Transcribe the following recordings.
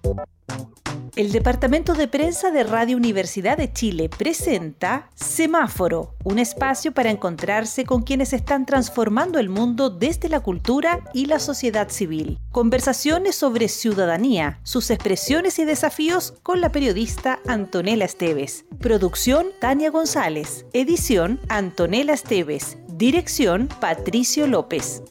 El Departamento de Prensa de Radio Universidad de Chile presenta Semáforo, un espacio para encontrarse con quienes están transformando el mundo desde la cultura y la sociedad civil. Conversaciones sobre ciudadanía, sus expresiones y desafíos con la periodista Antonella Esteves. Producción Tania González. Edición Antonella Esteves. Dirección Patricio López.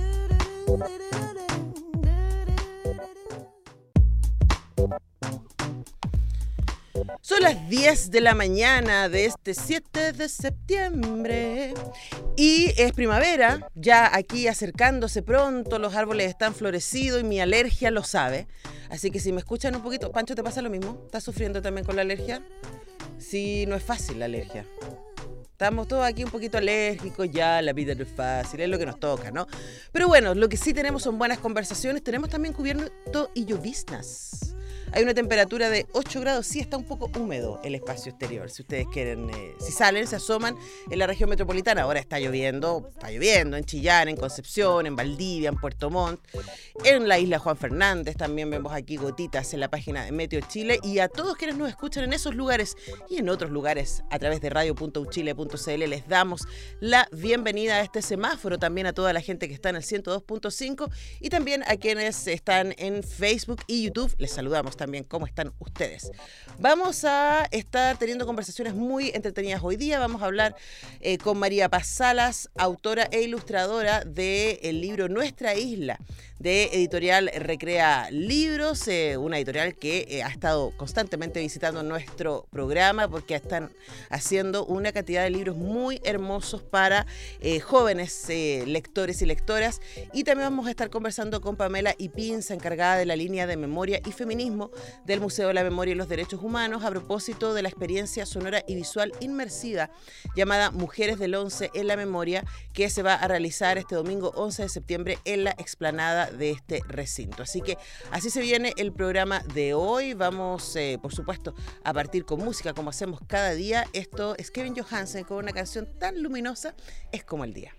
Son las 10 de la mañana de este 7 de septiembre y es primavera, ya aquí acercándose pronto, los árboles están florecidos y mi alergia lo sabe. Así que si me escuchan un poquito, Pancho, ¿te pasa lo mismo? ¿Estás sufriendo también con la alergia? Sí, no es fácil la alergia. Estamos todos aquí un poquito alérgicos, ya la vida no es fácil, es lo que nos toca, ¿no? Pero bueno, lo que sí tenemos son buenas conversaciones, tenemos también cubierto y lloviznas. Hay una temperatura de 8 grados, sí está un poco húmedo el espacio exterior, si ustedes quieren, si salen, se asoman en la región metropolitana. Ahora está lloviendo en Chillán, en Concepción, en Valdivia, en Puerto Montt, en la isla Juan Fernández, también vemos aquí gotitas en la página de Meteo Chile, y a todos quienes nos escuchan en esos lugares y en otros lugares a través de radio.uchile.cl les damos la bienvenida a este semáforo, también a toda la gente que está en el 102.5 y también a quienes están en Facebook y YouTube, les saludamos también. ¿Cómo están ustedes? Vamos a estar teniendo conversaciones muy entretenidas hoy día. Vamos a hablar con María Paz Salas, autora e ilustradora del libro Nuestra Isla, de Editorial Recrea Libros, una editorial que ha estado constantemente visitando nuestro programa porque están haciendo una cantidad de libros muy hermosos para jóvenes lectores y lectoras. Y también vamos a estar conversando con Pamela Ipinza, encargada de la línea de memoria y feminismo del Museo de la Memoria y los Derechos Humanos, a propósito de la experiencia sonora y visual inmersiva llamada Mujeres del 11 en la Memoria, que se va a realizar este domingo 11 de septiembre en la explanada de este recinto. Así que así se viene el programa de hoy. Vamos, por supuesto, a partir con música como hacemos cada día. Esto es Kevin Johansen con una canción tan luminosa, Es como el día.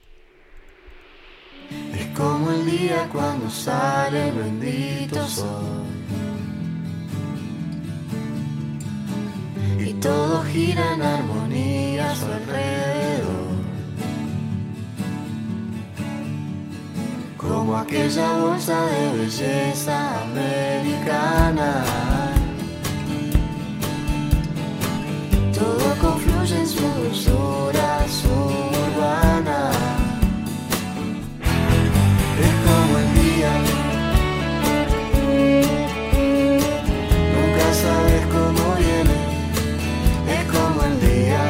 Es como el día cuando sale el bendito sol y todo gira en armonía a su alrededor, como aquella bolsa de belleza americana. Todo confluye en su dulzura suburbana. Es como el día, nunca sabes cómo viene. Es como el día,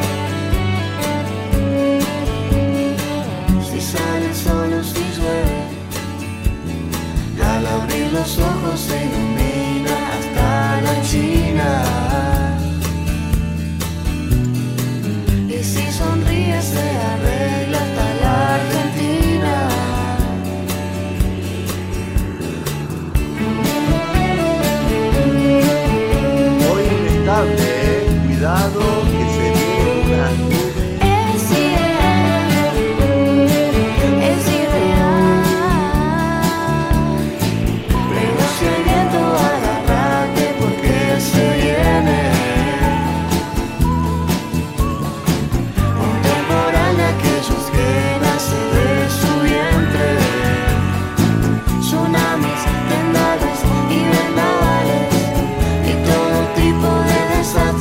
si sale el sol o si llueve, y al abrir los ojos se ilumina hasta la China. Y si sonríe se arregla hasta la Argentina. Hoy inestable, cuidado que se viene una nube. Es ideal, pero si hay viento agárrate porque se viene un temporal de aquellos que nace de su vientre, tsunamis, tendales y vendavales y todo tipo de desastres.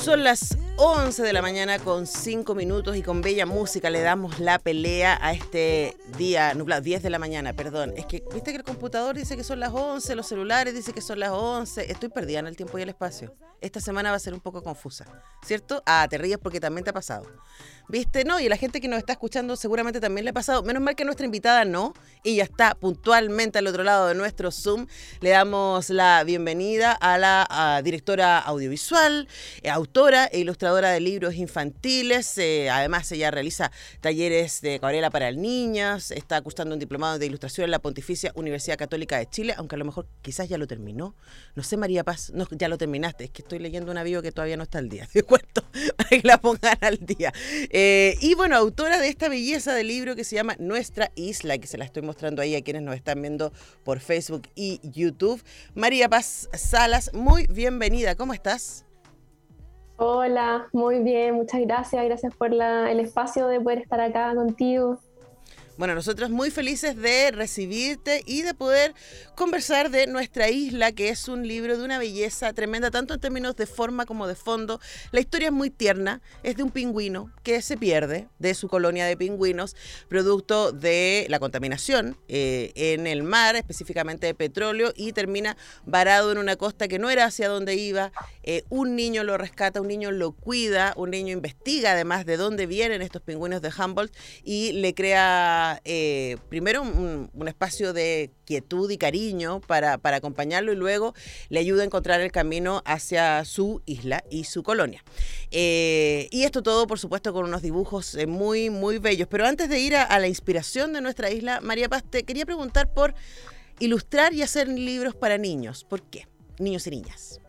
Son las 11 de la mañana con 5 minutos y con bella música le damos la pelea a este día nublado, 10 de la mañana, perdón. Es que, viste que el computador dice que son las 11, los celulares dicen que son las 11. Estoy perdida en el tiempo y el espacio. Esta semana va a ser un poco confusa, ¿cierto? Ah, te ríes porque también te ha pasado. ¿Viste? No, y a la gente que nos está escuchando seguramente también le ha pasado. Menos mal que nuestra invitada no, ella está puntualmente al otro lado de nuestro Zoom. Le damos la bienvenida a la directora audiovisual, autora e ilustradora de libros infantiles. Además, ella realiza talleres de acuarela para niñas, está cursando un diplomado de ilustración en la Pontificia Universidad Católica de Chile, aunque a lo mejor quizás ya lo terminó. No sé, María Paz, no, ya lo terminaste. Es que estoy leyendo una bio que todavía no está al día. Te cuento, para que la pongan al día. Y bueno, autora de esta belleza de libro que se llama Nuestra Isla, que se la estoy mostrando ahí a quienes nos están viendo por Facebook y YouTube. María Paz Salas, muy bienvenida. ¿Cómo estás? Hola, muy bien, muchas gracias. Gracias por el espacio de poder estar acá contigo. Bueno, nosotros muy felices de recibirte y de poder conversar de Nuestra Isla, que es un libro de una belleza tremenda, tanto en términos de forma como de fondo. La historia es muy tierna, es de un pingüino que se pierde de su colonia de pingüinos, producto de la contaminación en el mar, específicamente de petróleo, y termina varado en una costa que no era hacia donde iba. Un niño lo rescata, un niño lo cuida, un niño investiga además de dónde vienen estos pingüinos de Humboldt y le crea primero un espacio de quietud y cariño para acompañarlo, y luego le ayuda a encontrar el camino hacia su isla y su colonia. Y esto todo, por supuesto, con unos dibujos muy, muy bellos. Pero antes de ir a la inspiración de Nuestra Isla, María Paz, te quería preguntar por ilustrar y hacer libros para niños. ¿Por qué? Niños y niñas.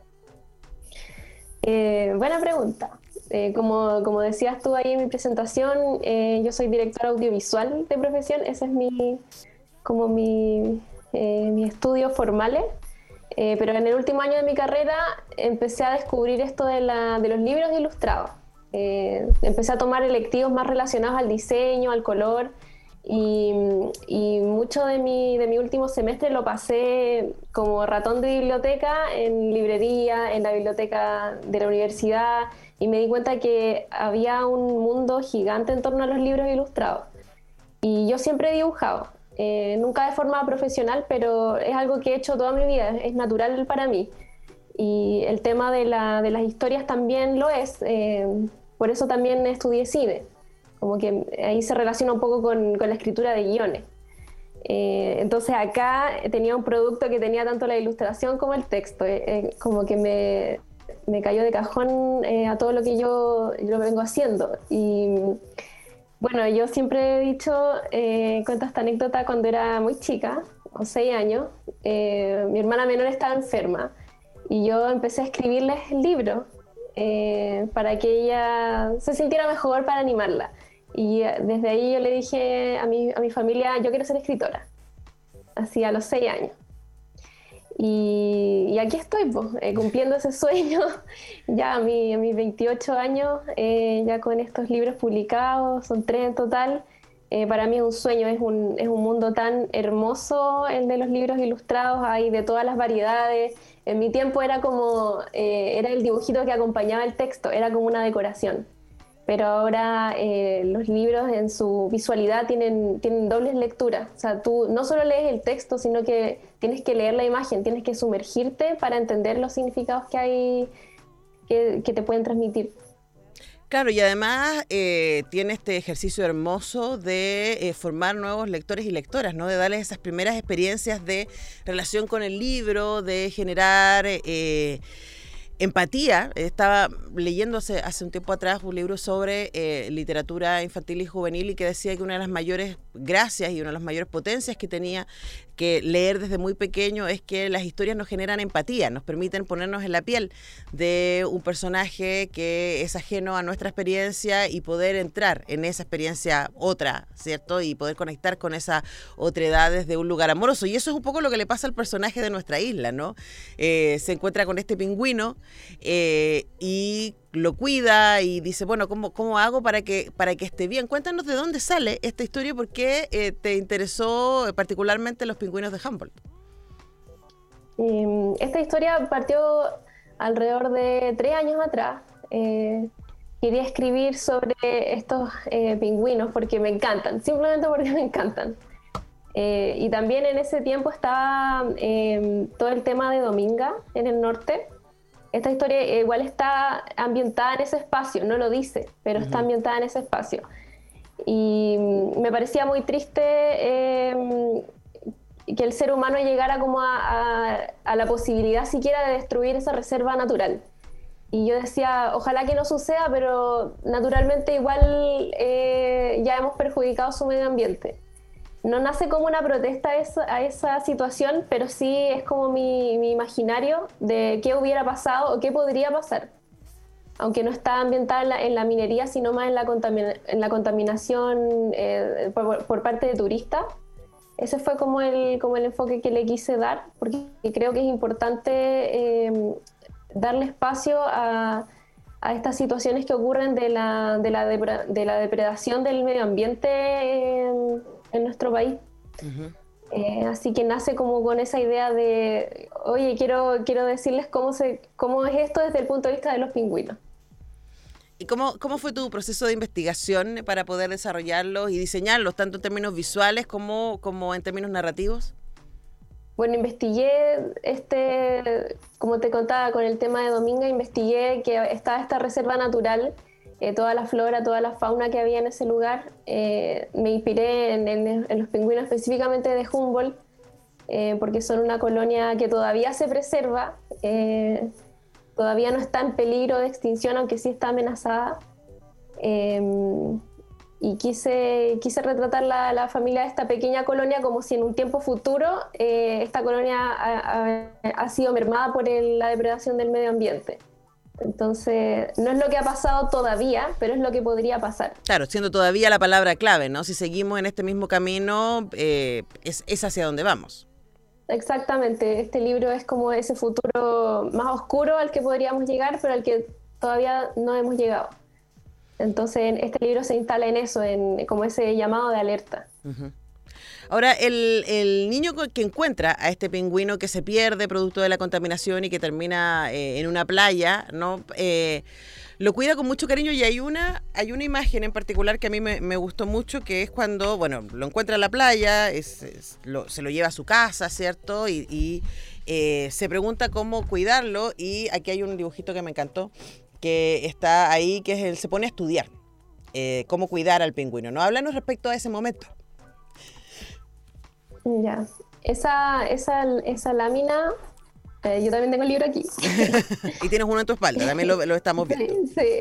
Buena pregunta. Como decías tú ahí en mi presentación, yo soy directora audiovisual de profesión. Ese es mis estudios formales. Pero en el último año de mi carrera empecé a descubrir esto de los libros ilustrados. Empecé a tomar electivos más relacionados al diseño, al color, y mucho de mi último semestre lo pasé como ratón de biblioteca en librería, en la biblioteca de la universidad, y me di cuenta que había un mundo gigante en torno a los libros ilustrados. Y yo siempre he dibujado, nunca de forma profesional, pero es algo que he hecho toda mi vida, es natural para mí. Y el tema de las historias también lo es, por eso también estudié cine. Como que ahí se relaciona un poco con la escritura de guiones. Entonces acá tenía un producto que tenía tanto la ilustración como el texto. Como que me cayó de cajón a todo lo que yo vengo haciendo. Y bueno, yo siempre he dicho, cuento esta anécdota cuando era muy chica, con 6 años, mi hermana menor estaba enferma y yo empecé a escribirles libros para que ella se sintiera mejor, para animarla. Y desde ahí yo le dije a mi familia, yo quiero ser escritora, así a los 6 años. Y aquí estoy, pues, cumpliendo ese sueño, ya a mis 28 años, ya con estos libros publicados, son 3 en total. Para mí es un sueño, es un mundo tan hermoso el de los libros ilustrados, hay de todas las variedades. En mi tiempo era era el dibujito que acompañaba el texto, era como una decoración. Pero ahora los libros en su visualidad tienen dobles lecturas. O sea, tú no solo lees el texto, sino que tienes que leer la imagen, tienes que sumergirte para entender los significados que hay, que te pueden transmitir. Claro, y además tiene este ejercicio hermoso de formar nuevos lectores y lectoras, ¿no? De darles esas primeras experiencias de relación con el libro, de generar empatía. Estaba leyendo hace un tiempo atrás un libro sobre literatura infantil y juvenil, y que decía que una de las mayores gracias y una de las mayores potencias que tenía que leer desde muy pequeño es que las historias nos generan empatía, nos permiten ponernos en la piel de un personaje que es ajeno a nuestra experiencia y poder entrar en esa experiencia otra, ¿cierto? Y poder conectar con esa otredad desde un lugar amoroso. Y eso es un poco lo que le pasa al personaje de Nuestra Isla, ¿no? Se encuentra con este pingüino y lo cuida y dice, bueno, ¿cómo hago para que esté bien? Cuéntanos de dónde sale esta historia, por qué te interesó particularmente los pingüinos de Humboldt. Esta historia partió alrededor de 3 años atrás. quería escribir sobre estos pingüinos porque me encantan, simplemente porque me encantan. Y también en ese tiempo estaba todo el tema de Dominga en el norte. Esta historia igual está ambientada en ese espacio, no lo dice, pero está ambientada en ese espacio. Y me parecía muy triste que el ser humano llegara como a la posibilidad siquiera de destruir esa reserva natural. Y yo decía, ojalá que no suceda, pero naturalmente igual ya hemos perjudicado su medio ambiente. No nace como una protesta a esa situación, pero sí es como mi imaginario de qué hubiera pasado o qué podría pasar. Aunque no está ambientada en la minería, sino más en la contaminación por parte de turistas. Ese fue como el enfoque que le quise dar, porque creo que es importante darle espacio a estas situaciones que ocurren de la depredación del medio ambiente en nuestro país. Así que nace como con esa idea de, oye, quiero decirles cómo es esto desde el punto de vista de los pingüinos. ¿Y cómo fue tu proceso de investigación para poder desarrollarlos y diseñarlos, tanto en términos visuales como en términos narrativos? Bueno, investigué, como te contaba con el tema de Dominga, investigué que estaba esta reserva natural, toda la flora, toda la fauna que había en ese lugar. Me inspiré en los pingüinos específicamente de Humboldt, porque son una colonia que todavía se preserva, todavía no está en peligro de extinción, aunque sí está amenazada. Y quise retratar la familia de esta pequeña colonia como si en un tiempo futuro esta colonia ha sido mermada por la depredación del medio ambiente. Entonces, no es lo que ha pasado todavía, pero es lo que podría pasar. Claro, siendo todavía la palabra clave, ¿no? Si seguimos en este mismo camino, es hacia donde vamos. Exactamente, este libro es como ese futuro más oscuro al que podríamos llegar, pero al que todavía no hemos llegado. Entonces este libro se instala en eso, en como ese llamado de alerta. Uh-huh. Ahora, el niño que encuentra a este pingüino que se pierde producto de la contaminación y que termina en una playa, ¿no? Lo cuida con mucho cariño y hay una imagen en particular que a mí me gustó mucho, que es cuando, bueno, lo encuentra en la playa, se lo lleva a su casa, ¿cierto? Y se pregunta cómo cuidarlo, y aquí hay un dibujito que me encantó, que está ahí, que es él se pone a estudiar cómo cuidar al pingüino, ¿no? Háblanos respecto a ese momento. Ya, esa lámina... yo también tengo el libro aquí. Y tienes uno en tu espalda, también lo estamos viendo. Sí.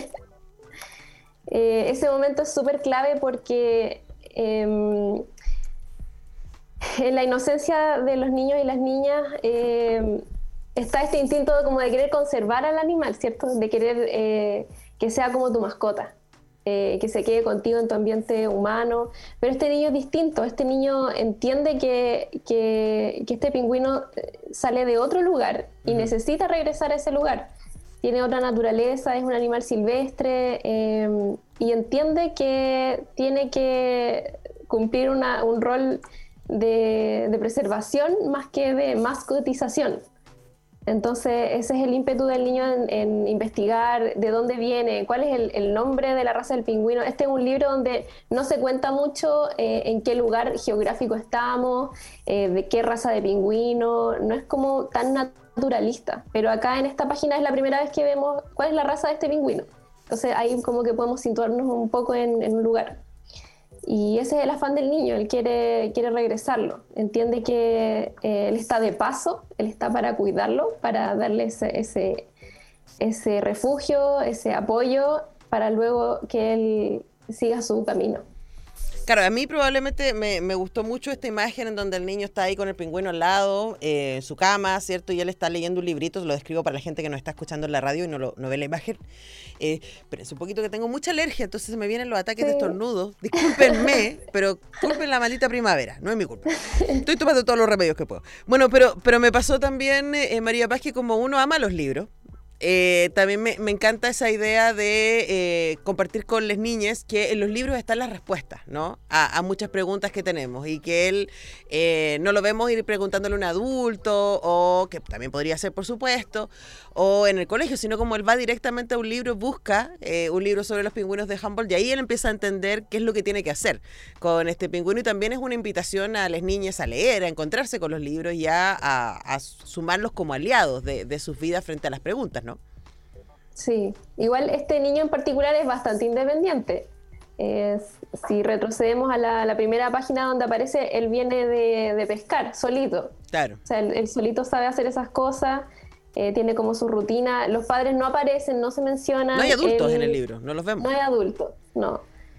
Ese momento es súper clave porque en la inocencia de los niños y las niñas está este instinto como de querer conservar al animal, ¿cierto? De querer que sea como tu mascota. Que se quede contigo en tu ambiente humano, pero este niño es distinto, este niño entiende que este pingüino sale de otro lugar y necesita regresar a ese lugar, tiene otra naturaleza, es un animal silvestre y entiende que tiene que cumplir un rol de preservación más que de mascotización. Entonces ese es el ímpetu del niño en investigar de dónde viene, cuál es el nombre de la raza del pingüino. Este es un libro donde no se cuenta mucho en qué lugar geográfico estamos, de qué raza de pingüino, no es como tan naturalista, pero acá en esta página es la primera vez que vemos cuál es la raza de este pingüino. Entonces ahí como que podemos situarnos un poco en un lugar. Y ese es el afán del niño, él quiere regresarlo, entiende que él está de paso, él está para cuidarlo, para darle ese refugio, ese apoyo, para luego que él siga su camino. Claro, a mí probablemente me gustó mucho esta imagen en donde el niño está ahí con el pingüino al lado, en su cama, ¿cierto? Y él está leyendo un librito, lo describo para la gente que nos está escuchando en la radio y no ve la imagen. Pero es un poquito que tengo mucha alergia, entonces se me vienen los ataques de estornudos. Discúlpenme, pero culpen la maldita primavera, no es mi culpa. Estoy tomando todos los remedios que puedo. Bueno, pero me pasó también, María Paz, que como uno ama los libros, También me encanta esa idea de compartir con las niñas que en los libros están las respuestas, ¿no? A muchas preguntas que tenemos y que él no lo vemos ir preguntándole a un adulto o que también podría ser, por supuesto, o en el colegio, sino como él va directamente a un libro, busca un libro sobre los pingüinos de Humboldt y ahí él empieza a entender qué es lo que tiene que hacer con este pingüino y también es una invitación a las niñas a leer, a encontrarse con los libros y a sumarlos como aliados de sus vidas frente a las preguntas, ¿no? Sí, igual este niño en particular es bastante independiente. Si retrocedemos a la primera página donde aparece, él viene de pescar solito. Claro. O sea, él solito sabe hacer esas cosas, tiene como su rutina. Los padres no aparecen, no se mencionan. No hay adultos en el libro, no los vemos. No hay adultos, no.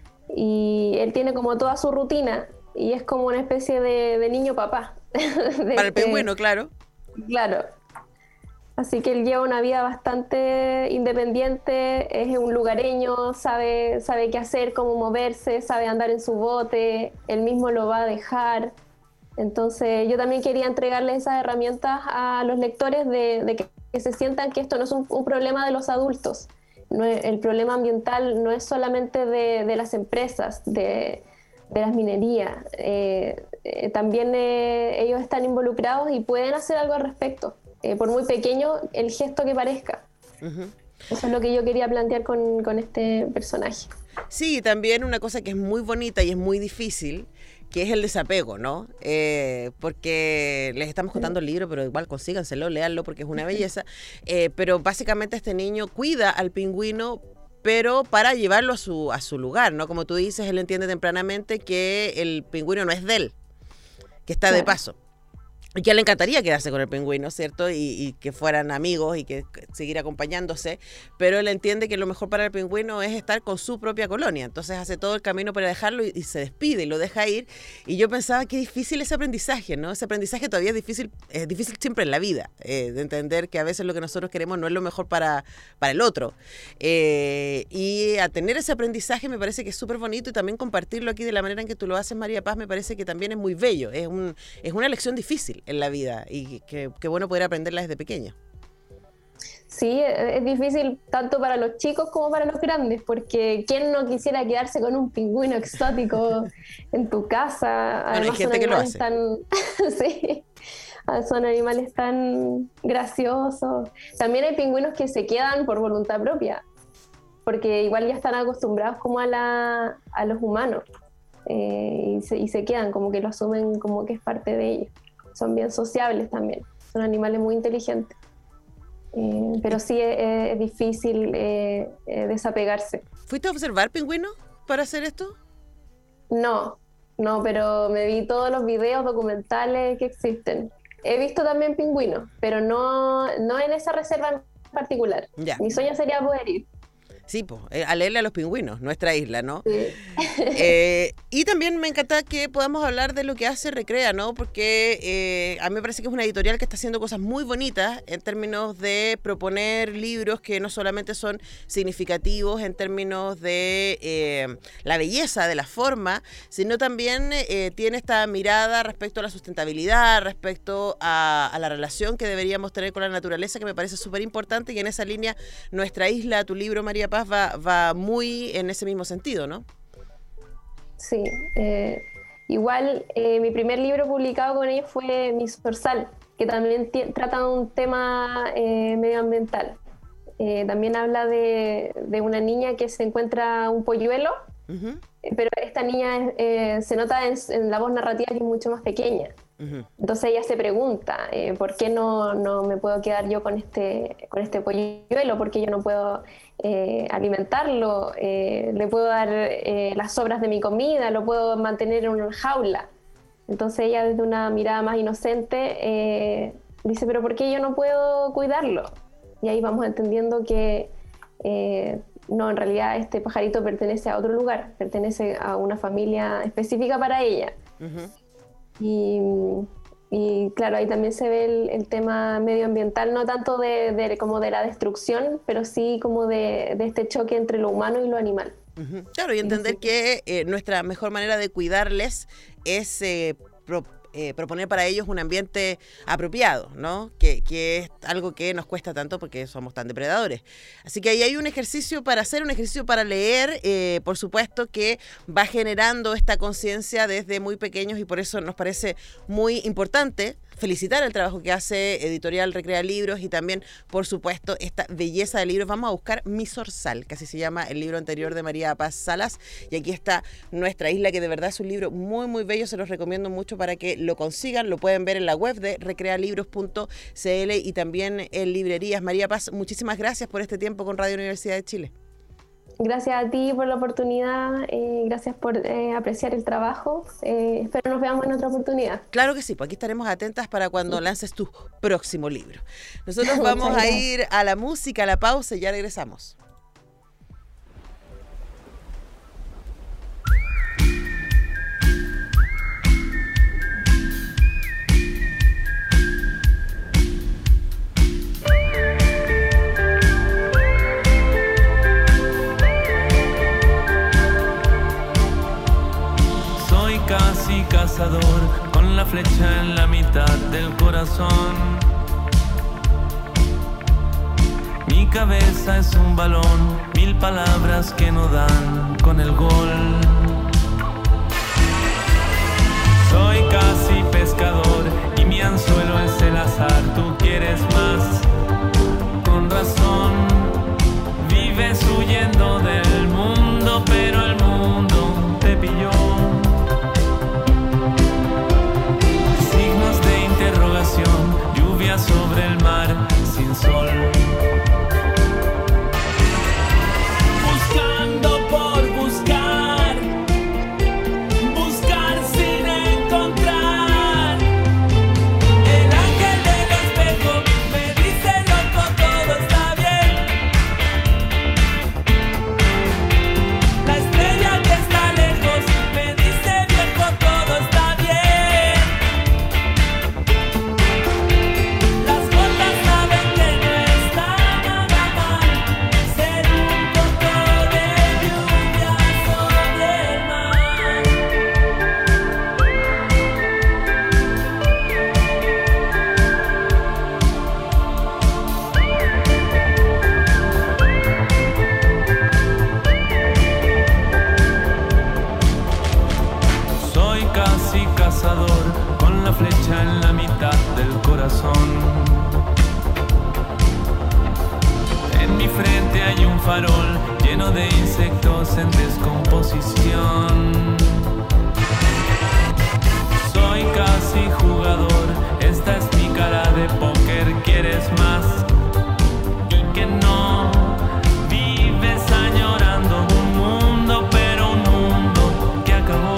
Y él tiene como toda su rutina y es como una especie de niño papá. Para el pingüino, claro. Claro. Así que él lleva una vida bastante independiente, es un lugareño, sabe qué hacer, cómo moverse, sabe andar en su bote, él mismo lo va a dejar. Entonces yo también quería entregarles esas herramientas a los lectores de que se sientan que esto no es un problema de los adultos. El problema ambiental no es solamente de las empresas, de las minerías. También ellos están involucrados y pueden hacer algo al respecto. Por muy pequeño el gesto que parezca. Uh-huh. Eso es lo que yo quería plantear con este personaje. Sí, también una cosa que es muy bonita y es muy difícil, que es el desapego, ¿no? Porque les estamos contando el libro, pero igual consíganselo, léanlo porque es una belleza. Pero básicamente este niño cuida al pingüino, pero para llevarlo a su lugar, ¿no? Como tú dices, él entiende tempranamente que el pingüino no es de él, que está de paso. Y que le encantaría quedarse con el pingüino, ¿cierto? Y que fueran amigos y que seguir acompañándose, pero él entiende que lo mejor para el pingüino es estar con su propia colonia, entonces hace todo el camino para dejarlo y se despide y lo deja ir, y yo pensaba que difícil ese aprendizaje, ¿no? Ese aprendizaje todavía es difícil siempre en la vida, de entender que a veces lo que nosotros queremos no es lo mejor para el otro, y a tener ese aprendizaje me parece que es súper bonito y también compartirlo aquí de la manera en que tú lo haces, María Paz, me parece que también es muy bello, es una lección difícil en la vida y que bueno poder aprenderla desde pequeña. Sí, es difícil tanto para los chicos como para los grandes, porque ¿quién no quisiera quedarse con un pingüino exótico en tu casa? Bueno, además hay gente que lo hace. Sí, son animales tan graciosos. También hay pingüinos que se quedan por voluntad propia, porque igual ya están acostumbrados como a los humanos, y se quedan, como que lo asumen como que es parte de ellos. Son bien sociables también, son animales muy inteligentes. Pero sí es difícil desapegarse. ¿Fuiste a observar pingüinos para hacer esto? No, pero me vi todos los videos documentales que existen. He visto también pingüinos, pero no en esa reserva en particular. Ya. Mi sueño sería poder ir. Sí, pues, a leerle a los pingüinos, nuestra isla, ¿no? Sí. Y también me encanta que podamos hablar de lo que hace Recrea, ¿no? Porque a mí me parece que es una editorial que está haciendo cosas muy bonitas en términos de proponer libros que no solamente son significativos en términos de la belleza, de la forma, sino también tiene esta mirada respecto a la sustentabilidad, respecto a la relación que deberíamos tener con la naturaleza, que me parece súper importante, y en esa línea Nuestra Isla, tu libro, María Paz, va muy en ese mismo sentido, ¿no? Sí, igual mi primer libro publicado con ellos fue Mi Zorzal, que también trata de un tema medioambiental. También habla de una niña que se encuentra un polluelo, uh-huh. Pero esta niña se nota en la voz narrativa que es mucho más pequeña. Uh-huh. Entonces ella se pregunta, ¿por qué no me puedo quedar yo con este polluelo? ¿Por qué yo no puedo alimentarlo? ¿Le puedo dar las sobras de mi comida? ¿Lo puedo mantener en una jaula? Entonces ella, desde una mirada más inocente, dice, ¿pero por qué yo no puedo cuidarlo? Y ahí vamos entendiendo que no, en realidad este pajarito pertenece a otro lugar, pertenece a una familia específica para ella. Uh-huh. Y claro, ahí también se ve el tema medioambiental, no tanto como de la destrucción, pero sí como de este choque entre lo humano y lo animal. Uh-huh. Claro, y entender que nuestra mejor manera de cuidarles es proponer para ellos un ambiente apropiado, ¿no? Que es algo que nos cuesta tanto porque somos tan depredadores. Así que ahí hay un ejercicio para hacer, un ejercicio para leer, por supuesto que va generando esta conciencia desde muy pequeños y por eso nos parece muy importante felicitar el trabajo que hace Editorial Recrea Libros y también, por supuesto, esta belleza de libros. Vamos a buscar Mi Zorzal, que así se llama el libro anterior de María Paz Salas. Y aquí está Nuestra Isla, que de verdad es un libro muy, muy bello. Se los recomiendo mucho para que lo consigan. Lo pueden ver en la web de recrealibros.cl y también en librerías. María Paz, muchísimas gracias por este tiempo con Radio Universidad de Chile. Gracias a ti por la oportunidad, gracias por apreciar el trabajo. Espero nos veamos en otra oportunidad. Claro que sí, pues aquí estaremos atentas para cuando lances tu próximo libro. Nosotros vamos a ir a la música, a la pausa y ya regresamos. Casi cazador, con la flecha en la mitad del corazón. Mi cabeza es un balón, 1000 palabras que no dan con el gol. Soy casi pescador y mi anzuelo es el azar. Tú quieres más, con razón. Vives huyendo del mundo, pero el mundo te pilló. Lluvia sobre el mar sin sol. Buscando por buscar, buscar sin encontrar. El ángel del espejo me dice loco, todo está bien. La estrella que está lejos me dice viejo, todo está bien. Con la flecha en la mitad del corazón. En mi frente hay un farol lleno de insectos en descomposición. Soy casi jugador, esta es mi cara de póker. ¿Quieres más? Y que no vives añorando un mundo, pero un mundo que acabó.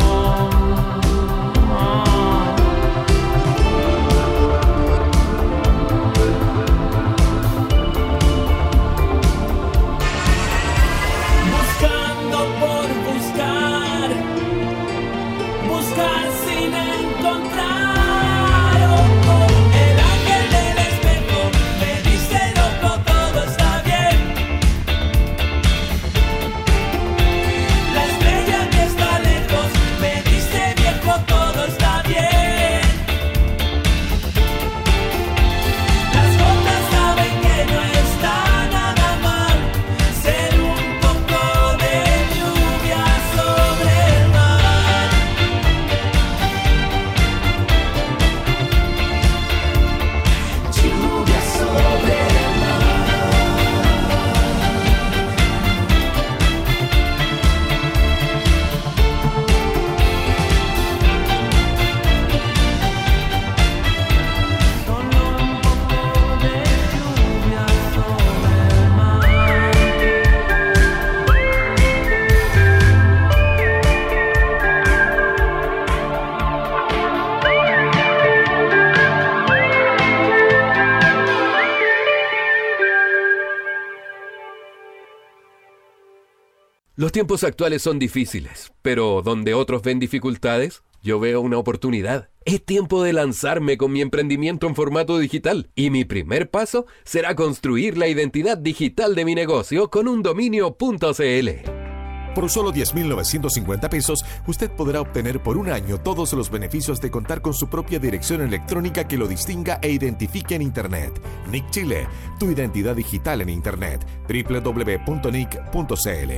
Los tiempos actuales son difíciles, pero donde otros ven dificultades, yo veo una oportunidad. Es tiempo de lanzarme con mi emprendimiento en formato digital y mi primer paso será construir la identidad digital de mi negocio con un dominio.cl. Por solo 10,950 pesos, usted podrá obtener por un año todos los beneficios de contar con su propia dirección electrónica que lo distinga e identifique en Internet. NIC Chile, tu identidad digital en Internet. www.nic.cl.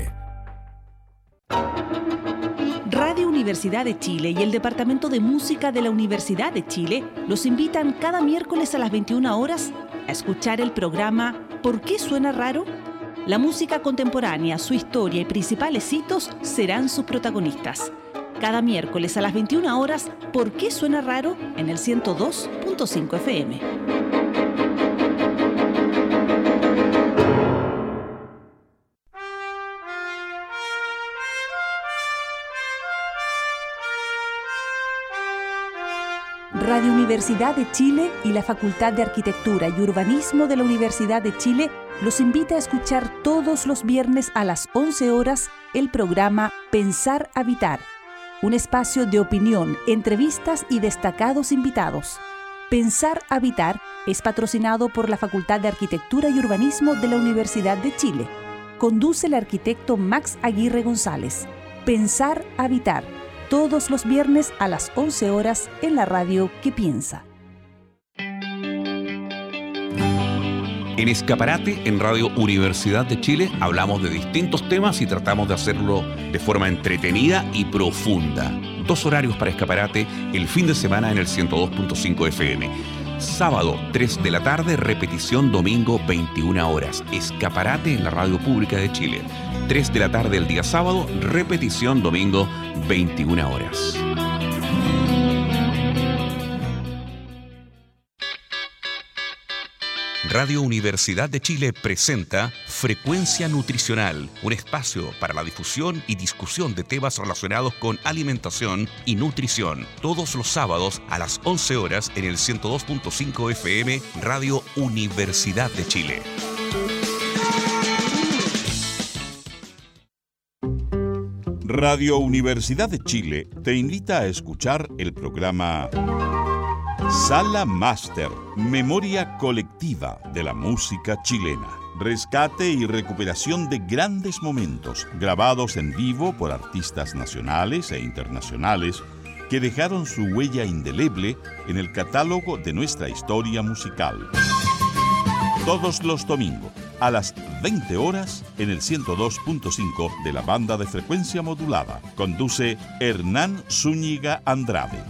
Radio Universidad de Chile y el Departamento de Música de la Universidad de Chile los invitan cada miércoles a las 21 horas a escuchar el programa ¿Por qué suena raro? La música contemporánea, su historia y principales hitos serán sus protagonistas. Cada miércoles a las 21 horas, ¿Por qué suena raro? En el 102.5 FM. Radio Universidad de Chile y la Facultad de Arquitectura y Urbanismo de la Universidad de Chile los invita a escuchar todos los viernes a las 11 horas el programa Pensar Habitar, un espacio de opinión, entrevistas y destacados invitados. Pensar Habitar es patrocinado por la Facultad de Arquitectura y Urbanismo de la Universidad de Chile. Conduce el arquitecto Max Aguirre González. Pensar Habitar, todos los viernes a las 11 horas en la radio que piensa. En Escaparate, en Radio Universidad de Chile, hablamos de distintos temas y tratamos de hacerlo de forma entretenida y profunda. 2 horarios para Escaparate, el fin de semana en el 102.5 FM. Sábado, 3 de la tarde, repetición domingo, 21 horas. Escaparate en la Radio Pública de Chile. 3 de la tarde el día sábado, repetición domingo, 21 horas. Radio Universidad de Chile presenta Frecuencia Nutricional, un espacio para la difusión y discusión de temas relacionados con alimentación y nutrición. Todos los sábados a las 11 horas en el 102.5 FM, Radio Universidad de Chile. Radio Universidad de Chile te invita a escuchar el programa Sala Máster, Memoria Colectiva de la Música Chilena. Rescate y recuperación de grandes momentos grabados en vivo por artistas nacionales e internacionales que dejaron su huella indeleble en el catálogo de nuestra historia musical. Todos los domingos a las 20 horas en el 102.5 de la banda de frecuencia modulada. Conduce Hernán Zúñiga Andrade.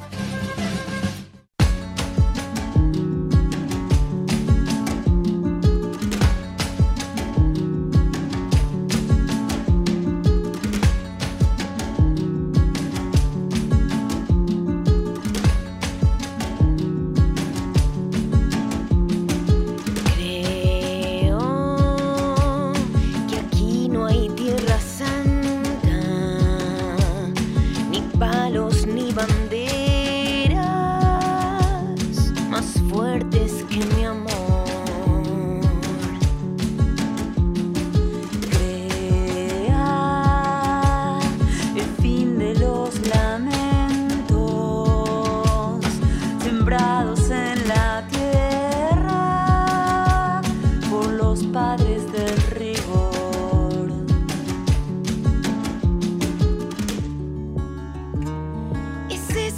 Ese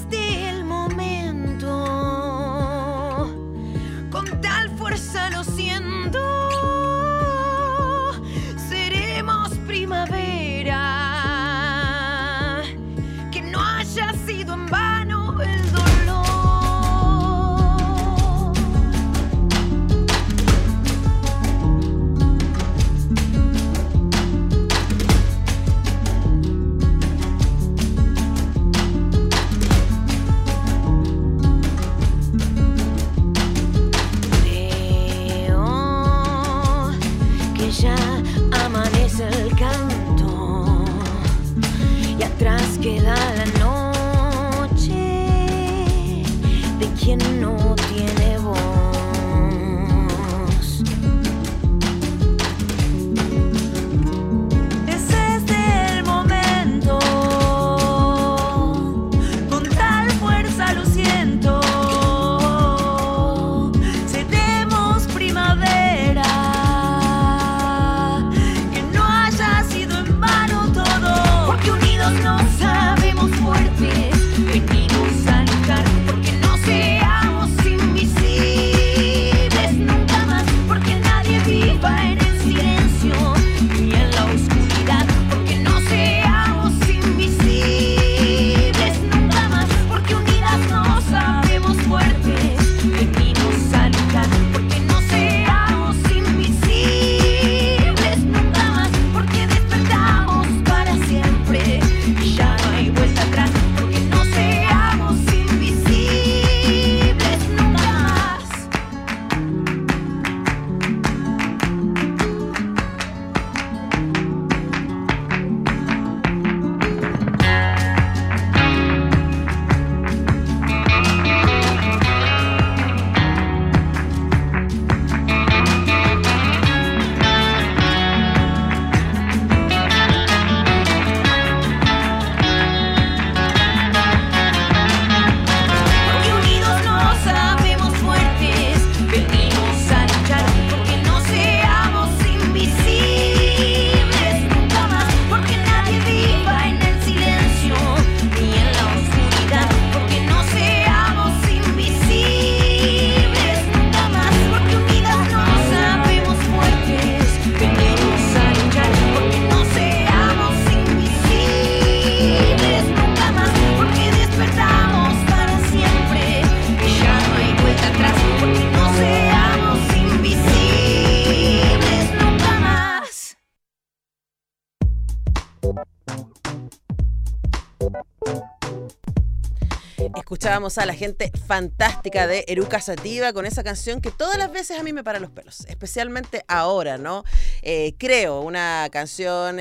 Escuchábamos a la gente fantástica de Eruca Sativa con esa canción que todas las veces a mí me para los pelos, especialmente ahora, ¿no? Creo, una canción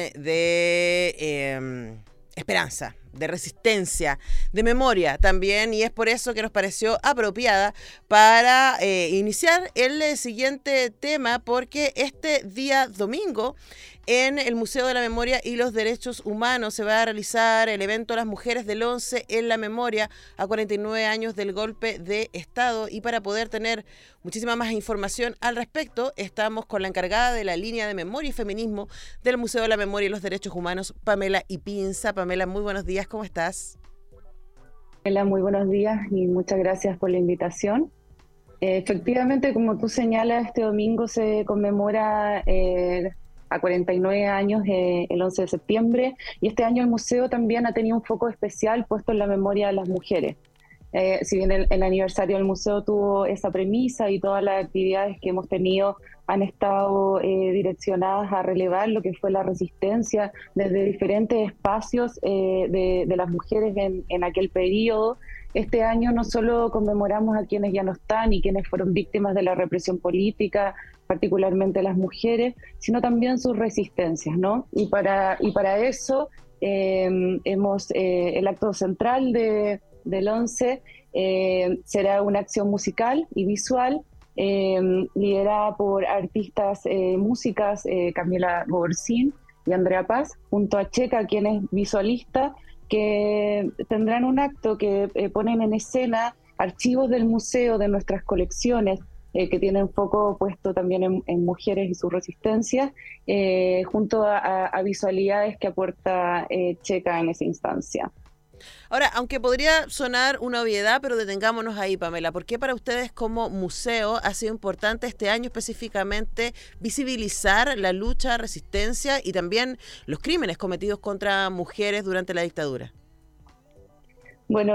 de esperanza, de resistencia, de memoria también, y es por eso que nos pareció apropiada para iniciar el siguiente tema, porque este día domingo en el Museo de la Memoria y los Derechos Humanos se va a realizar el evento Las Mujeres del 11 en la memoria a 49 años del golpe de Estado, y para poder tener muchísima más información al respecto estamos con la encargada de la línea de memoria y feminismo del Museo de la Memoria y los Derechos Humanos, Pamela Ipinza. Pamela, muy buenos días, ¿cómo estás? Hola, muy buenos días y muchas gracias por la invitación. Efectivamente, como tú señalas, este domingo se conmemora a 49 años el 11 de septiembre, y este año el museo también ha tenido un foco especial puesto en la memoria de las mujeres. Si bien el aniversario del museo tuvo esa premisa y todas las actividades que hemos tenido han estado direccionadas a relevar lo que fue la resistencia desde diferentes espacios de las mujeres en aquel periodo, este año no solo conmemoramos a quienes ya no están y quienes fueron víctimas de la represión política, particularmente las mujeres, sino también sus resistencias, ¿no? Y para eso el acto central del 11 será una acción musical y visual liderada por artistas músicas Camila Gobercín y Andrea Paz, junto a Checa, quien es visualista, que tendrán un acto que ponen en escena archivos del museo, de nuestras colecciones, que tienen foco puesto también en mujeres y su resistencia, junto a visualidades que aporta Checa en esa instancia. Ahora, aunque podría sonar una obviedad, pero detengámonos ahí, Pamela. ¿Por qué para ustedes como museo ha sido importante este año específicamente visibilizar la lucha, resistencia y también los crímenes cometidos contra mujeres durante la dictadura? Bueno,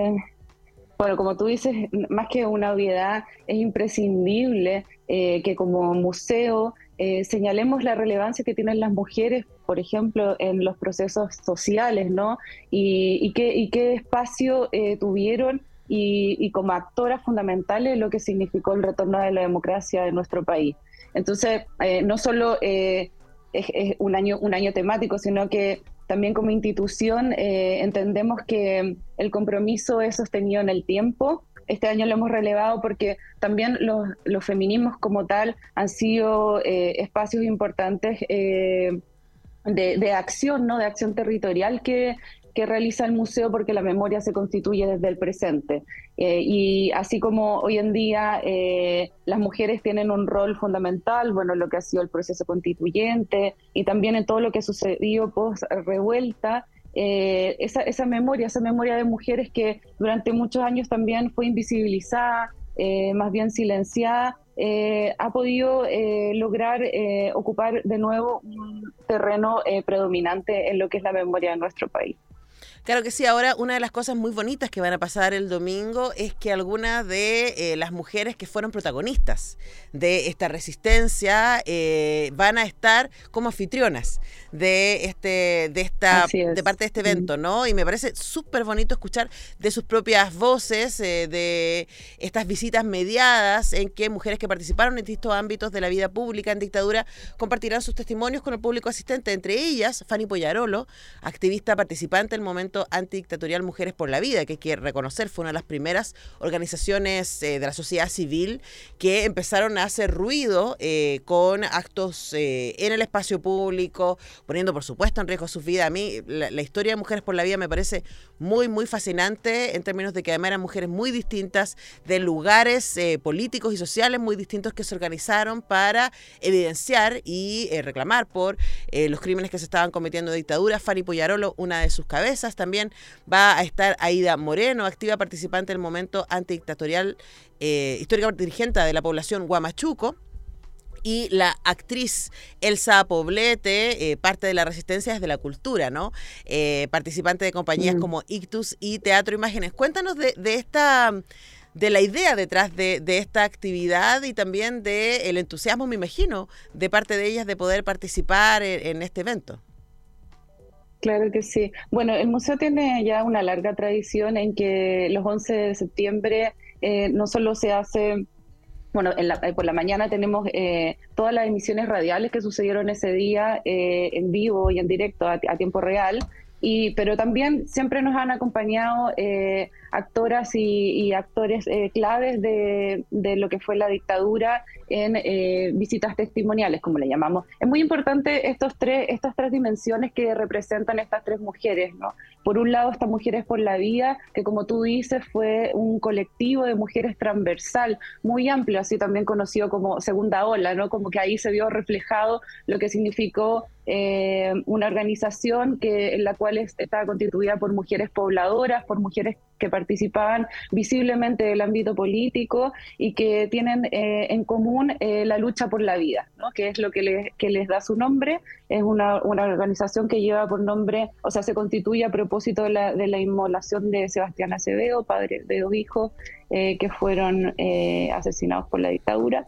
como tú dices, más que una obviedad, es imprescindible que como museo señalemos la relevancia que tienen las mujeres, por ejemplo, en los procesos sociales, ¿no? Y qué espacio tuvieron y como actoras fundamentales lo que significó el retorno de la democracia en nuestro país. Entonces, no solo es un año temático, sino que también como institución entendemos que el compromiso es sostenido en el tiempo. Este año lo hemos relevado porque también los feminismos como tal han sido espacios importantes de acción, ¿no? De acción territorial que realiza el museo, porque la memoria se constituye desde el presente. Y así como hoy en día las mujeres tienen un rol fundamental, bueno, lo que ha sido el proceso constituyente y también en todo lo que ha sucedido post-revuelta, esa memoria de mujeres que durante muchos años también fue invisibilizada, más bien silenciada, ha podido lograr ocupar de nuevo un terreno predominante en lo que es la memoria de nuestro país. Claro que sí. Ahora, una de las cosas muy bonitas que van a pasar el domingo es que algunas de las mujeres que fueron protagonistas de esta resistencia van a estar como anfitrionas de parte de este evento, ¿no? Y me parece súper bonito escuchar de sus propias voces, de estas visitas mediadas en que mujeres que participaron en distintos ámbitos de la vida pública en dictadura compartirán sus testimonios con el público asistente. Entre ellas, Fanny Poyarolo, activista participante del movimiento antidictatorial Mujeres por la Vida, que hay que reconocer fue una de las primeras organizaciones de la sociedad civil que empezaron a hacer ruido con actos en el espacio público, poniendo por supuesto en riesgo sus vidas. A mí la historia de Mujeres por la Vida me parece muy, muy fascinante, en términos de que además eran mujeres muy distintas, de lugares políticos y sociales muy distintos, que se organizaron para evidenciar y reclamar por los crímenes que se estaban cometiendo en dictadura. Fanny Poyarolo, una de sus cabezas. También va a estar Aida Moreno, activa participante del momento antidictatorial, histórica dirigente de la población Huamachuco. Y la actriz Elsa Poblete, parte de la resistencia desde la cultura, ¿no? Participante de compañías como Ictus y Teatro Imágenes. Cuéntanos de la idea detrás de esta actividad y también del entusiasmo, me imagino, de parte de ellas de poder participar en este evento. Claro que sí. Bueno, el museo tiene ya una larga tradición en que los 11 de septiembre no solo se hace, bueno, por la mañana tenemos todas las emisiones radiales que sucedieron ese día en vivo y en directo a tiempo real, pero también siempre nos han acompañado actoras y actores claves de lo que fue la dictadura en visitas testimoniales, como le llamamos. Es muy importante estas tres dimensiones que representan estas tres mujeres, ¿no? Por un lado, estas Mujeres por la Vida, que como tú dices, fue un colectivo de mujeres transversal, muy amplio, así también conocido como Segunda Ola, ¿no? Como que ahí se vio reflejado lo que significó una organización en la cual estaba constituida por mujeres pobladoras, por mujeres que participaban visiblemente del ámbito político y que tienen en común la lucha por la vida, ¿no? Que es lo que les da su nombre. Es una organización que lleva por nombre, o sea, se constituye a propósito de la inmolación de Sebastián Acevedo, padre de dos hijos que fueron asesinados por la dictadura.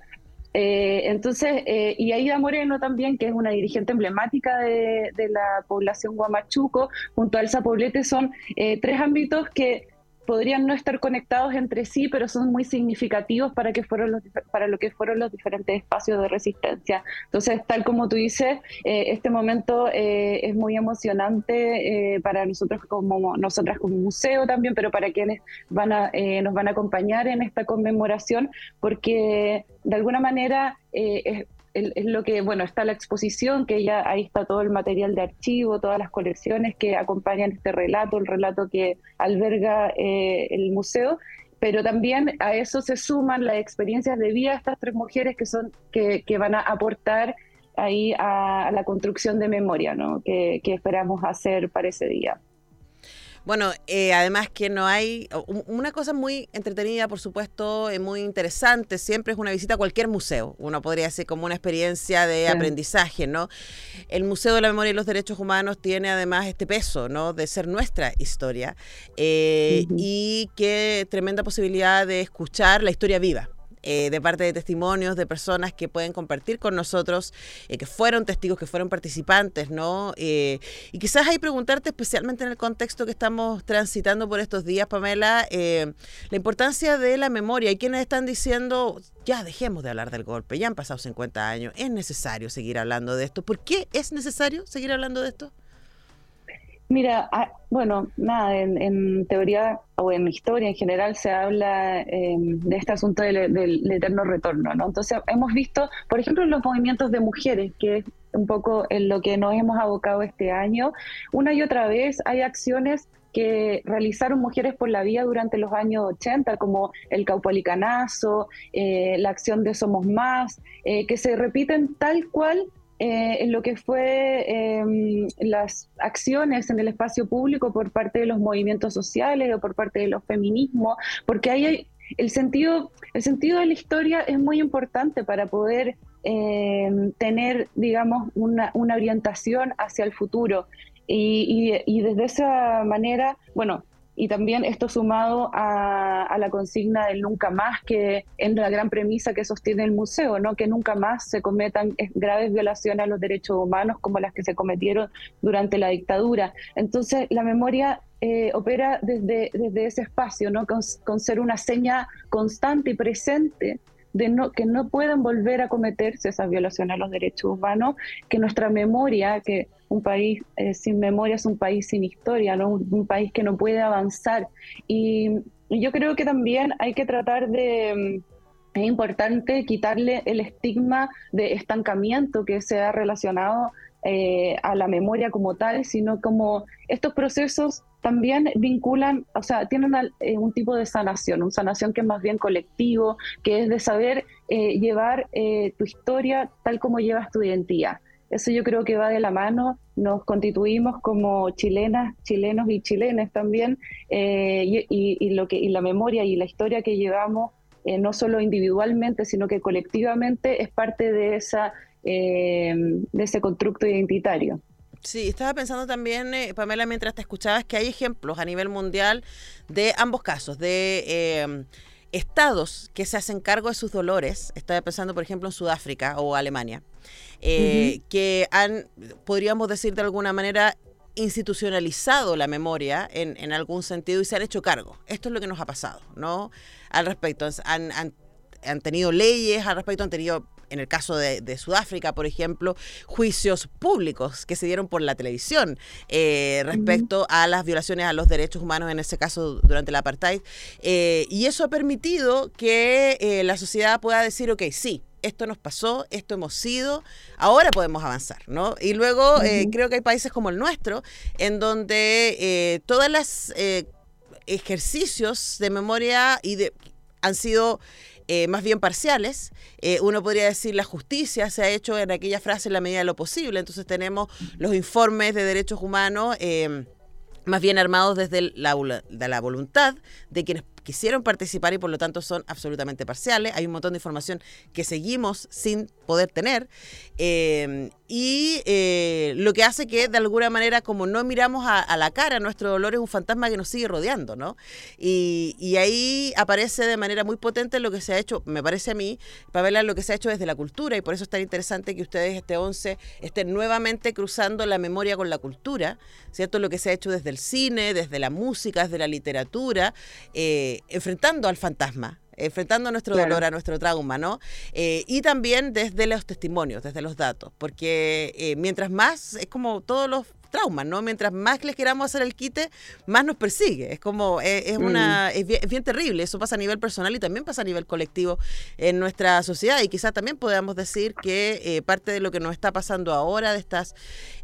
Y Aida Moreno también, que es una dirigente emblemática de la población Huamachuco, junto a Elsa Poblete, son tres ámbitos que podrían no estar conectados entre sí, pero son muy significativos para lo que fueron los diferentes espacios de resistencia. Entonces, tal como tú dices, este momento es muy emocionante para nosotras como museo también, pero para quienes nos van a acompañar en esta conmemoración, porque de alguna manera es lo que, bueno, está la exposición, que ya ahí está todo el material de archivo, todas las colecciones que acompañan este relato, el relato que alberga el museo, pero también a eso se suman las experiencias de vida de estas tres mujeres que van a aportar ahí a la construcción de memoria, ¿no? que esperamos hacer para ese día. Bueno, además que no hay una cosa muy entretenida, por supuesto, muy interesante, siempre es una visita a cualquier museo, uno podría decir como una experiencia de aprendizaje, ¿no? El Museo de la Memoria y los Derechos Humanos tiene además este peso, ¿no? De ser nuestra historia y qué tremenda posibilidad de escuchar la historia viva. De parte de testimonios de personas que pueden compartir con nosotros, que fueron testigos, que fueron participantes, ¿no? Y quizás ahí preguntarte, especialmente en el contexto que estamos transitando por estos días, Pamela, la importancia de la memoria. Hay quienes están diciendo, ya dejemos de hablar del golpe, ya han pasado 50 años, es necesario seguir hablando de esto. ¿Por qué es necesario seguir hablando de esto? Mira, bueno, nada, en teoría o en historia en general se habla de este asunto del eterno retorno, ¿no? Entonces hemos visto, por ejemplo, en los movimientos de mujeres, que es un poco en lo que nos hemos abocado este año, una y otra vez hay acciones que realizaron Mujeres por la Vida durante los años 80, como el Caupolicanazo, la acción de Somos Más, que se repiten tal cual en lo que fue las acciones en el espacio público por parte de los movimientos sociales o por parte de los feminismos, porque ahí hay el sentido de la historia es muy importante para poder tener, digamos, una orientación hacia el futuro y desde esa manera, bueno, y también esto sumado a la consigna del nunca más, que es la gran premisa que sostiene el museo, ¿no? Que nunca más se cometan graves violaciones a los derechos humanos como las que se cometieron durante la dictadura. Entonces, la memoria opera desde ese espacio, ¿no? Con ser una seña constante y presente de que no pueden volver a cometerse esas violaciones a los derechos humanos, que nuestra memoria, que un país sin memoria es un país sin historia, ¿no? Un país que no puede avanzar. Y yo creo que también hay que tratar es importante quitarle el estigma de estancamiento que se ha relacionado a la memoria como tal, sino como estos procesos también vinculan, o sea, tienen un tipo de sanación, una sanación que es más bien colectivo, que es de saber llevar tu historia tal como llevas tu identidad. Eso yo creo que va de la mano, nos constituimos como chilenas, chilenos y chilenes también, y la memoria y la historia que llevamos, no solo individualmente, sino que colectivamente, es parte de ese constructo identitario. Sí, estaba pensando también, Pamela, mientras te escuchabas, que hay ejemplos a nivel mundial de ambos casos, de estados que se hacen cargo de sus dolores. Estaba pensando, por ejemplo, en Sudáfrica o Alemania, que podríamos decir de alguna manera, institucionalizado la memoria en algún sentido y se han hecho cargo. Esto es lo que nos ha pasado, ¿no? Al respecto, han tenido leyes al respecto, han tenido, en el caso de Sudáfrica, por ejemplo, juicios públicos que se dieron por la televisión respecto a las violaciones a los derechos humanos, en ese caso durante el apartheid. Y eso ha permitido que la sociedad pueda decir, ok, sí, esto nos pasó, esto hemos sido, ahora podemos avanzar, ¿no? Y luego creo que hay países como el nuestro, en donde todas las ejercicios de memoria han sido más bien parciales. Uno podría decir la justicia se ha hecho en aquella frase en la medida de lo posible. Entonces tenemos los informes de derechos humanos más bien armados desde la voluntad de quienes quisieron participar y por lo tanto son absolutamente parciales. Hay un montón de información que seguimos sin poder tener y lo que hace que de alguna manera, como no miramos a la cara, nuestro dolor es un fantasma que nos sigue rodeando, ¿no? Y ahí aparece de manera muy potente lo que se ha hecho, me parece a mí, Pamela, lo que se ha hecho desde la cultura, y por eso es tan interesante que ustedes este 11 estén nuevamente cruzando la memoria con la cultura, ¿cierto? Lo que se ha hecho desde el cine, desde la música, desde la literatura, enfrentando al fantasma, enfrentando a nuestro dolor, a nuestro trauma, ¿no? Y también desde los testimonios, desde los datos, porque mientras más, es como todos los traumas, ¿no? Mientras más les queramos hacer el quite, más nos persigue. Es como, es bien terrible. Eso pasa a nivel personal y también pasa a nivel colectivo en nuestra sociedad, y quizás también podamos decir que parte de lo que nos está pasando ahora, de estas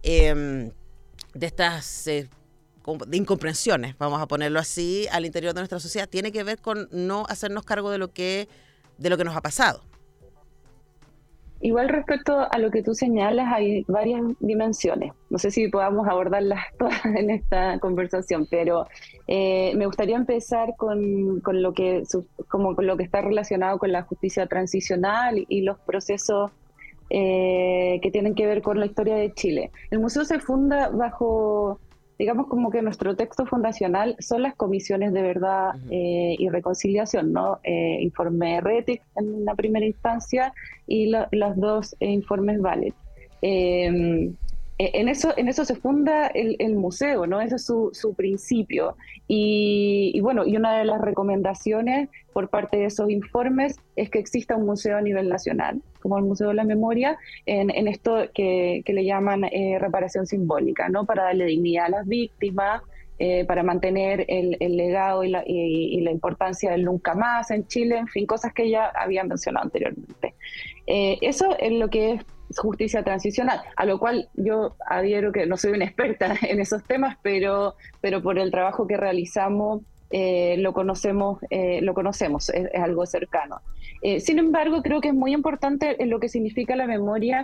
de incomprensiones, vamos a ponerlo así, al interior de nuestra sociedad, tiene que ver con no hacernos cargo de lo que nos ha pasado. Igual respecto a lo que tú señalas, hay varias dimensiones. No sé si podamos abordarlas todas en esta conversación, pero me gustaría empezar con lo que está relacionado con la justicia transicional y los procesos que tienen que ver con la historia de Chile. El museo se funda bajo, digamos, como que nuestro texto fundacional son las comisiones de verdad y reconciliación, ¿no? Informe RETIC en la primera instancia y los dos informes VALET. En eso se funda el museo, ¿no? Ese es su principio. Y bueno, y una de las recomendaciones por parte de esos informes es que exista un museo a nivel nacional, como el Museo de la Memoria, en esto que le llaman reparación simbólica, ¿no? Para darle dignidad a las víctimas, para mantener el legado y la importancia del nunca más en Chile, en fin, cosas que ya había mencionado anteriormente. Eso es lo que es justicia transicional, a lo cual yo adhiero, que no soy una experta en esos temas, pero por el trabajo que realizamos lo conocemos, es algo cercano. Sin embargo, creo que es muy importante en lo que significa la memoria.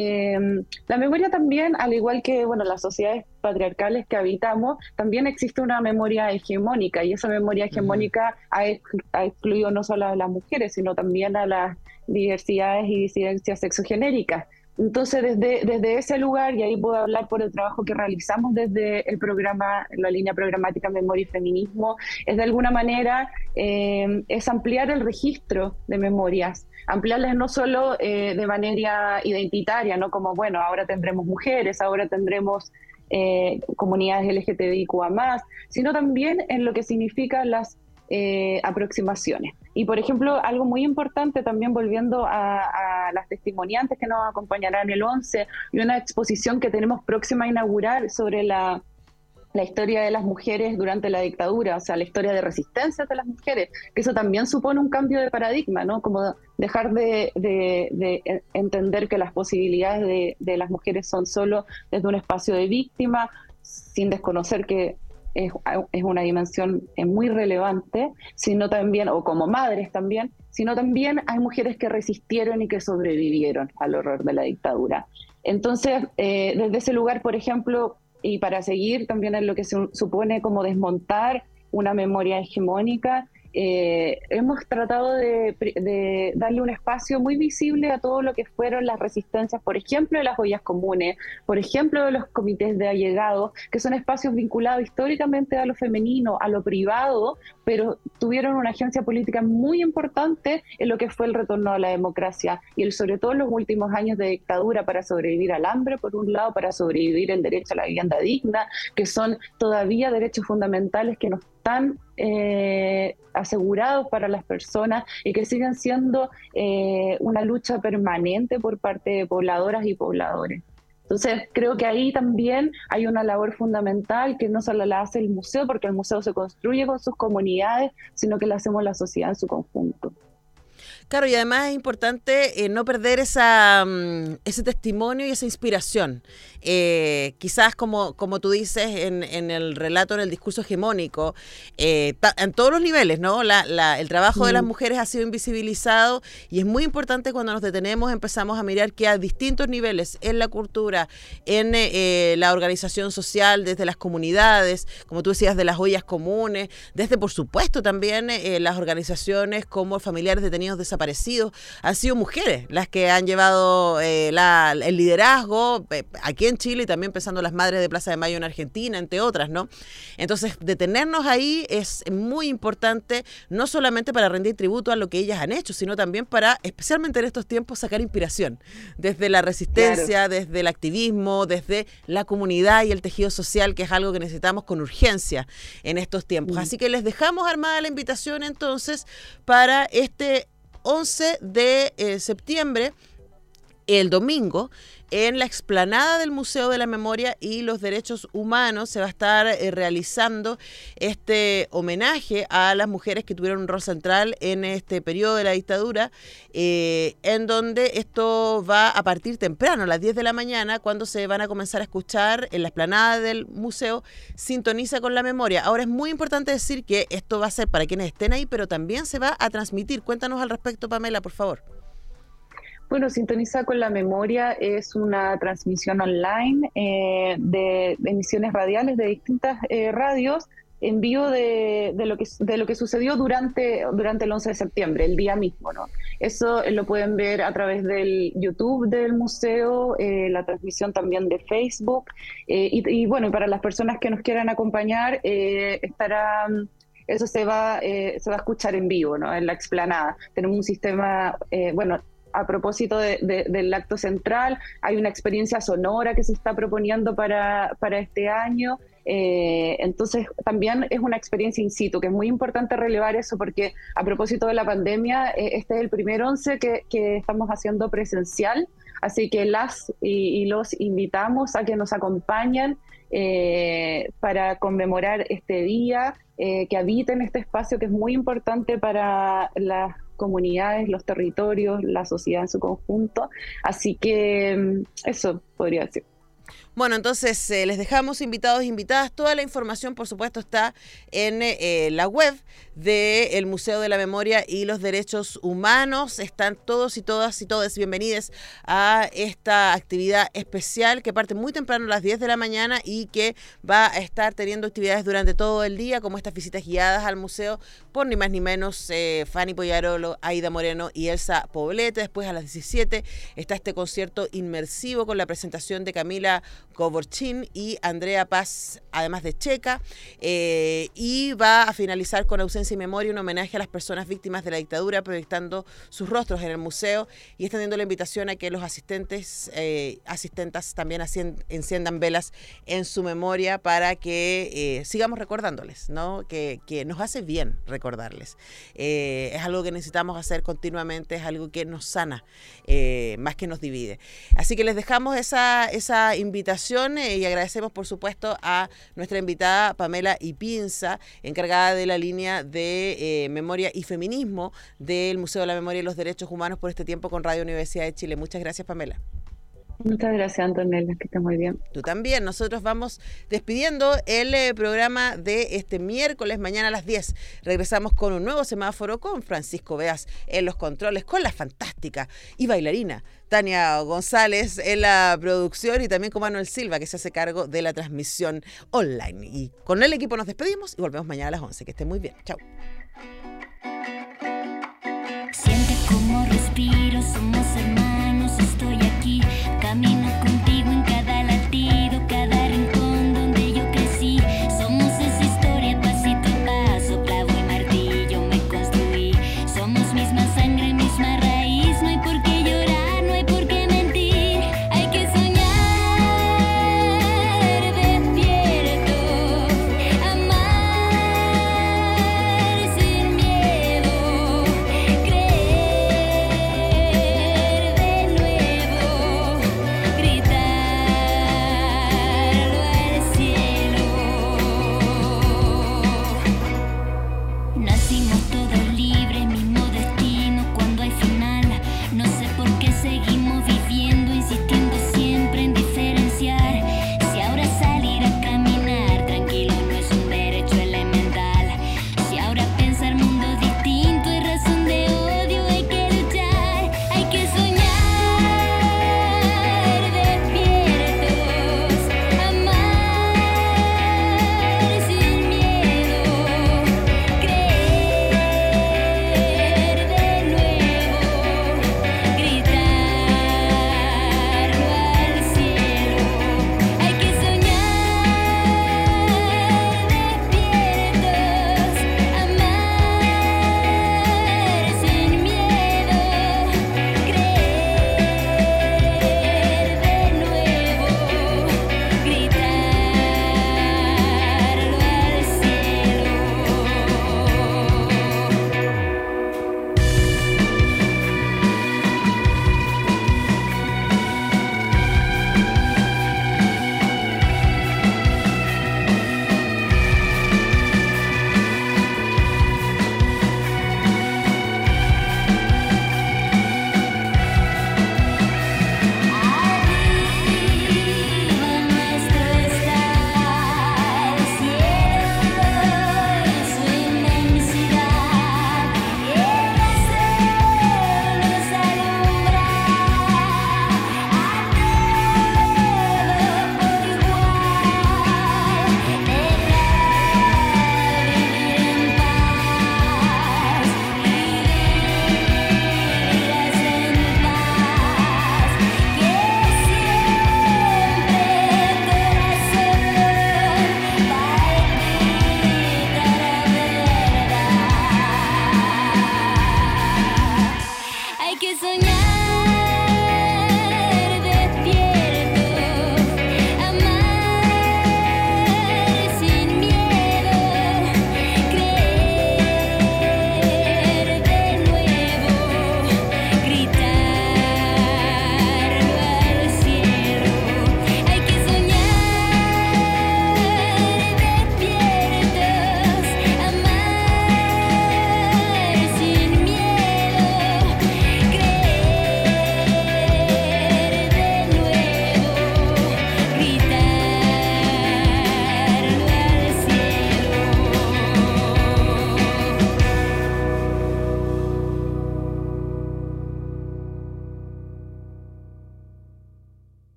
La memoria también, al igual que las sociedades patriarcales que habitamos, también existe una memoria hegemónica, y esa memoria hegemónica ha excluido no solo a las mujeres, sino también a las diversidades y disidencias sexogenéricas. Entonces, desde ese lugar, y ahí puedo hablar por el trabajo que realizamos desde el programa, la línea programática Memoria y Feminismo, es de alguna manera es ampliar el registro de memorias, ampliarlas no solo de manera identitaria, no como, ahora tendremos mujeres, ahora tendremos comunidades LGTBIQA+, sino también en lo que significan las aproximaciones. Y por ejemplo, algo muy importante también, volviendo a las testimoniantes que nos acompañarán el 11, y una exposición que tenemos próxima a inaugurar sobre la historia de las mujeres durante la dictadura, o sea, la historia de resistencia de las mujeres, que eso también supone un cambio de paradigma, ¿no? Como dejar de entender que las posibilidades de las mujeres son solo desde un espacio de víctima, sin desconocer que es una dimensión muy relevante, sino también, o como madres también, sino también hay mujeres que resistieron y que sobrevivieron al horror de la dictadura. Entonces, desde ese lugar, por ejemplo, y para seguir también en lo que se supone como desmontar una memoria hegemónica, hemos tratado de darle un espacio muy visible a todo lo que fueron las resistencias, por ejemplo, de las ollas comunes, por ejemplo, de los comités de allegados, que son espacios vinculados históricamente a lo femenino, a lo privado, pero tuvieron una agencia política muy importante en lo que fue el retorno a la democracia y sobre todo en los últimos años de dictadura para sobrevivir al hambre, por un lado, para sobrevivir el derecho a la vivienda digna, que son todavía derechos fundamentales que no están asegurados para las personas y que siguen siendo una lucha permanente por parte de pobladoras y pobladores. Entonces, creo que ahí también hay una labor fundamental que no solo la hace el museo, porque el museo se construye con sus comunidades, sino que la hacemos la sociedad en su conjunto. Claro, y además es importante no perder ese testimonio y esa inspiración. Quizás como tú dices en el relato, en el discurso hegemónico, en todos los niveles, ¿no? El trabajo de las mujeres ha sido invisibilizado y es muy importante cuando nos detenemos, empezamos a mirar que a distintos niveles, en la cultura, en la organización social, desde las comunidades, como tú decías, de las ollas comunes, desde, por supuesto, también las organizaciones como familiares detenidos desaparecidos, han sido mujeres las que han llevado el liderazgo aquí en Chile y también pensando las madres de Plaza de Mayo en Argentina, entre otras, ¿no? Entonces, detenernos ahí es muy importante, no solamente para rendir tributo a lo que ellas han hecho, sino también para, especialmente en estos tiempos, sacar inspiración desde la resistencia, desde el activismo, desde la comunidad y el tejido social, que es algo que necesitamos con urgencia en estos tiempos. Así que les dejamos armada la invitación entonces para este 11 de septiembre, el domingo, en la explanada del Museo de la Memoria y los Derechos Humanos se va a estar realizando este homenaje a las mujeres que tuvieron un rol central en este periodo de la dictadura, en donde esto va a partir temprano, a las 10 de la mañana, cuando se van a comenzar a escuchar en la explanada del museo Sintoniza con la Memoria. Ahora, es muy importante decir que esto va a ser para quienes estén ahí, pero también se va a transmitir. Cuéntanos al respecto, Pamela, por favor. Bueno, Sintoniza con la Memoria es una transmisión online de emisiones radiales de distintas radios en vivo de lo que sucedió durante el 11 de septiembre, el día mismo, ¿no? Eso lo pueden ver a través del YouTube del museo, la transmisión también de Facebook, y bueno, para las personas que nos quieran acompañar, eso se va a escuchar en vivo, ¿no? En la explanada. Tenemos un sistema, a propósito del acto central, hay una experiencia sonora que se está proponiendo para este año. Entonces también es una experiencia in situ, que es muy importante relevar eso, porque a propósito de la pandemia, este es el primer 11 que estamos haciendo presencial, así que las y los invitamos a que nos acompañen para conmemorar este día, que habiten este espacio que es muy importante para las comunidades, los territorios, la sociedad en su conjunto. Así que eso podría decir. Bueno, entonces les dejamos invitados e invitadas. Toda la información, por supuesto, está en la web del Museo de la Memoria y los Derechos Humanos. Están todos y todas y todes bienvenidos a esta actividad especial que parte muy temprano a las 10 de la mañana y que va a estar teniendo actividades durante todo el día, como estas visitas guiadas al museo por ni más ni menos Fanny Poyarolo, Aida Moreno y Elsa Poblete. Después a las 17 está este concierto inmersivo con la presentación de Camila Coborchin y Andrea Paz, además de Checa, y va a finalizar con Ausencia y Memoria, un homenaje a las personas víctimas de la dictadura, proyectando sus rostros en el museo y extendiendo la invitación a que los asistentas también enciendan velas en su memoria para que sigamos recordándoles, ¿no? Que nos hace bien recordarles. Es algo que necesitamos hacer continuamente, es algo que nos sana, más que nos divide. Así que les dejamos esa invitación y agradecemos, por supuesto, a nuestra invitada Pamela Ipinza, encargada de la línea de Memoria y Feminismo del Museo de la Memoria y los Derechos Humanos, por este tiempo con Radio Universidad de Chile. Muchas gracias, Pamela. Muchas gracias, Antonella, que estés muy bien. Tú también. Nosotros vamos despidiendo el programa de este miércoles. Mañana a las 10 regresamos con un nuevo semáforo con Francisco Beas en los controles, con la fantástica y bailarina Tania González en la producción y también con Manuel Silva, que se hace cargo de la transmisión online. Y con el equipo nos despedimos y volvemos mañana a las 11. Que estén muy bien. Chao.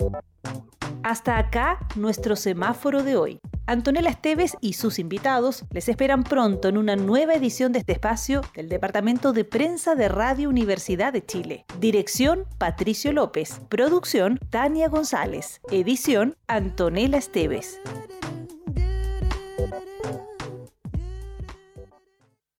Hasta acá nuestro semáforo de hoy. Antonella Esteves y sus invitados les esperan pronto en una nueva edición de este espacio del Departamento de Prensa de Radio Universidad de Chile. Dirección, Patricio López. Producción, Tania González. Edición, Antonella Esteves.